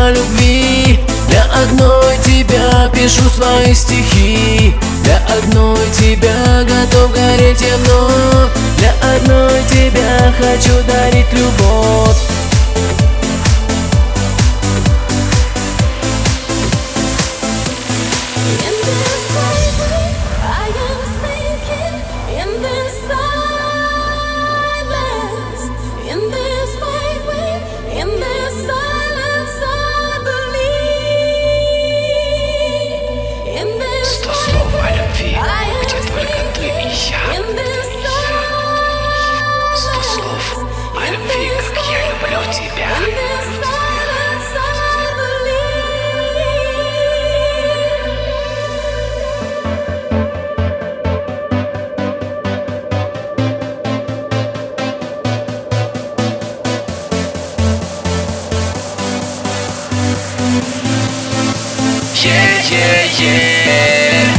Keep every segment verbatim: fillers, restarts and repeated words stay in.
о любви. Для одной тебя пишу свои стихи, для одной тебя готов гореть я вновь, для одной тебя хочу дарить любовь. Сто слов о любви, где только ты и я. Сто слов о любви, как я люблю тебя. Yeah, yeah, yeah.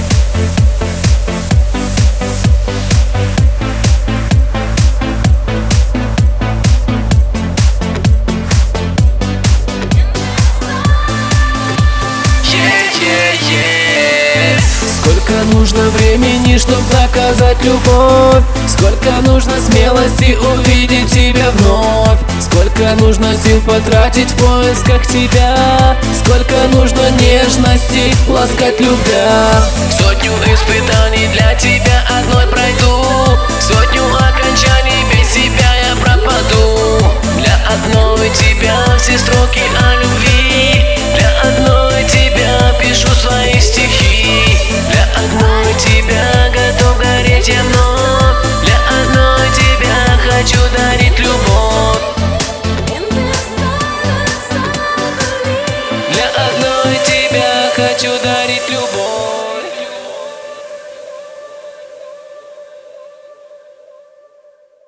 Сколько нужно времени, чтоб доказать любовь? Сколько нужно смелости увидеть тебя вновь? Сколько нужно сил потратить в поисках тебя? Сколько нужно нежности ласкать любя? Сотню испытаний для тебя одной пройду, сотню окончаний без тебя я пропаду. Для одной тебя все строки о любви, для одной тебя пишу свои стихи, для одной тебя готов гореть я вновь, для одной тебя хочу дарить любовь. Для одной тебя хочу дарить любовь.